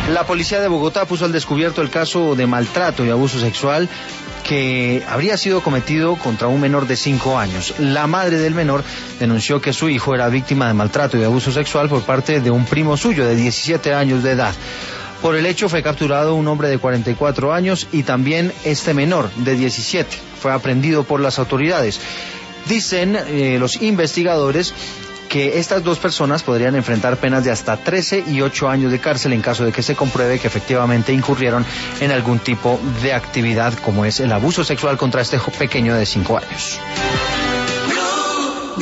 La policía de Bogotá puso al descubierto el caso de maltrato y abuso sexual que habría sido cometido contra un menor de 5 años. La madre del menor denunció que su hijo era víctima de maltrato y abuso sexual por parte de un primo suyo de 17 años de edad. Por el hecho fue capturado un hombre de 44 años y también este menor de 17. Fue aprehendido por las autoridades. Dicen los investigadores que estas dos personas podrían enfrentar penas de hasta 13 y 8 años de cárcel en caso de que se compruebe que efectivamente incurrieron en algún tipo de actividad como es el abuso sexual contra este pequeño de 5 años.